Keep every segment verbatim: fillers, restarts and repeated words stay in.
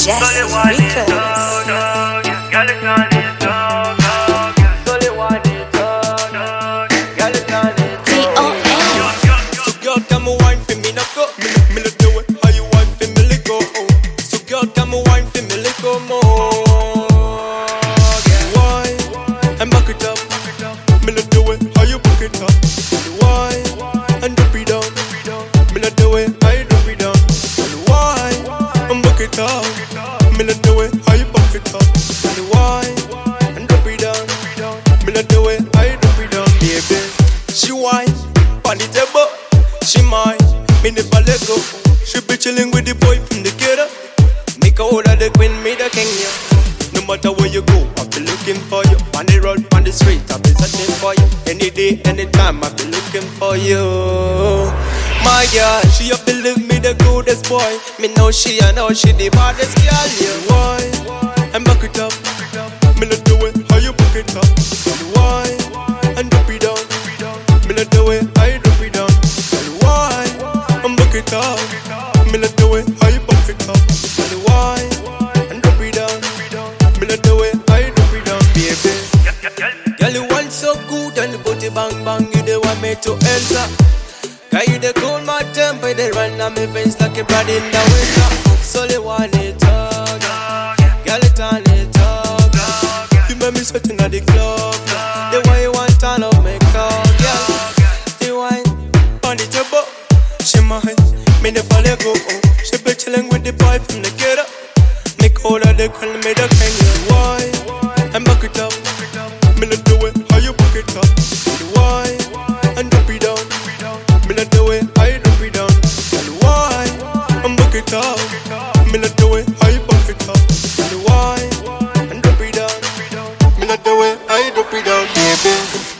Jesse Records. T O N. So girl, come and wine for me, now go. Me, me let do it. How you wine for me, let go. So girl, come and wine for me, let go more. Wine and back it up. Me let do it. How you back it up? Wine and drop it down. Me let do it. How you drop it down? Wine and back it up. Me let do it. How you back it up? Wine and drop it down. Me let do it. How you drop it down, baby? She wine on the table, she mine, me never let go. She be chilling with the boy from the ghetto. Make her hold of the queen, me the king, yeah. No matter where you go, I be looking for you. On the road, on the street, I be searching for you. Any day, anytime, I be looking for you. My girl, she up believe me the goodest boy. Me know she, I know she the baddest girl, yeah. Why? And back it up, me let do it. How you back it up? Why? And drop it down. Me let do it, I drop it down. And why? I'm back it up. Me let do it, I back it up. And why? And drop it down. Me let do it, I drop it down, baby. Girl, you want so good and you put it bang bang. You the want me to enter. Girl, you the cool my temper. They run on me veins like a brand in the winter. So they want it all. Girl, it on it all. You make me sweating at the club. The way you want to love me, girl. On the table, she mine, me never let go. She be chilling with the boy from the ghetto. Make all of the call me the king. Why? And back it up. Me let do it. How you back it up? Why? And drop it down. Me let do it. I drop it down. And why? And back it up. Me let do it. How you back it up? And why? And drop it down. Me let do it. I drop it down, baby.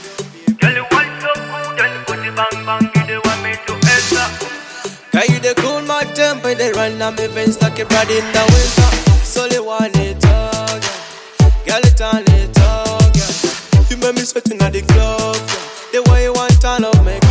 Girl, you the cool my temper, they run on me veins like a brand in the winter. So they want it all, girl. Girl, it on it all, girl. You make me sweating at the club, girl. The way you want to love me,